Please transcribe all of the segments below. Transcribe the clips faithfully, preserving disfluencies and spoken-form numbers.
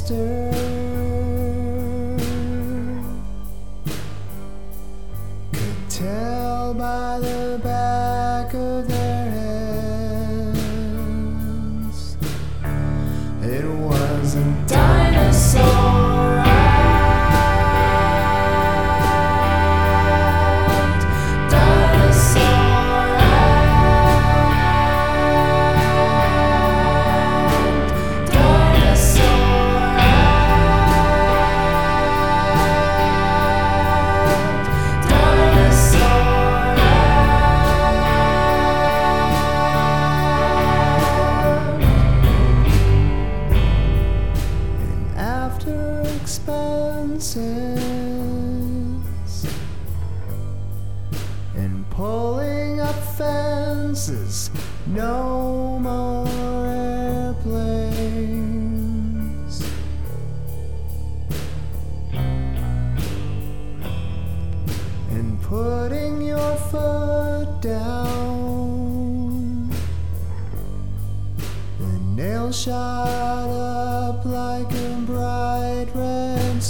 sister could tell by the back of their heads it wasn't dinosaur. Expenses and pulling up fences, no more airplanes, and putting your foot down, the nail shot up like a bright red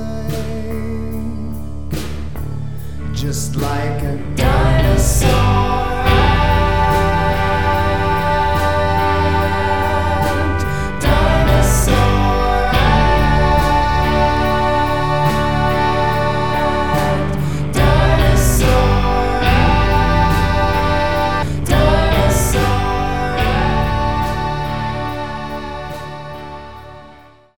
snowflake, just like a dinosaur.